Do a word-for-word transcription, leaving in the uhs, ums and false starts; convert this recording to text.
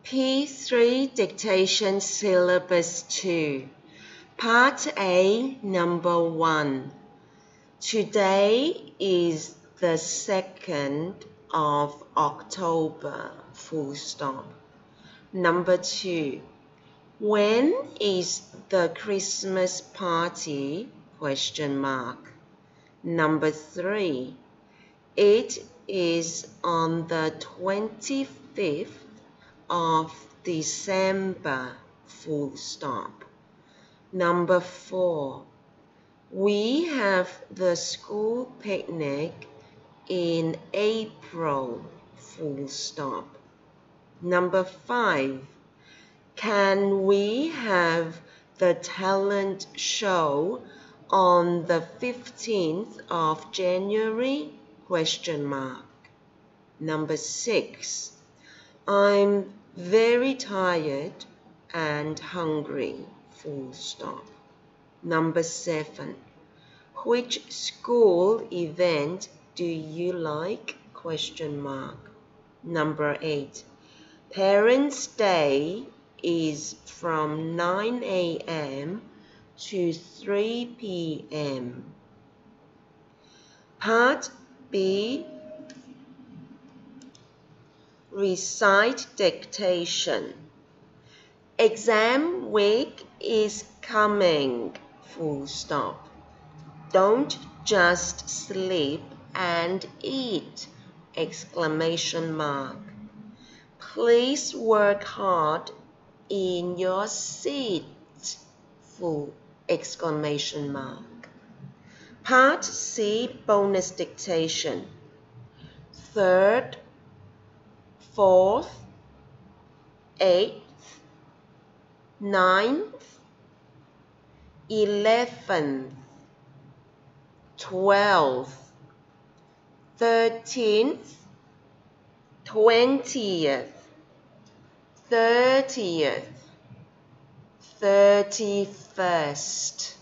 P three Dictation Syllabus two, Part A, Number one. Today is the second of October, full stop. Number two. When is the Christmas party? Question mark. Number three. It is on the twenty-fifth of December, full stop. Number four. We have the school picnic in April, full stop. Number five. Can we have the talent show on the fifteenth of January? Question mark. Number six. I'm very tired and hungry, full stop. Number seven. Which school event do you like? Question mark. Number eight. Parents' Day is from nine A M to three P M Part B. Recite dictation. Exam week is coming, full stop. Don't just sleep and eat, exclamation mark. Please work hard in your seat, full exclamation mark. Part C, bonus dictation. Third, fourth, eighth, ninth, eleventh, twelfth, thirteenth, twentieth, thirtieth, thirty-first.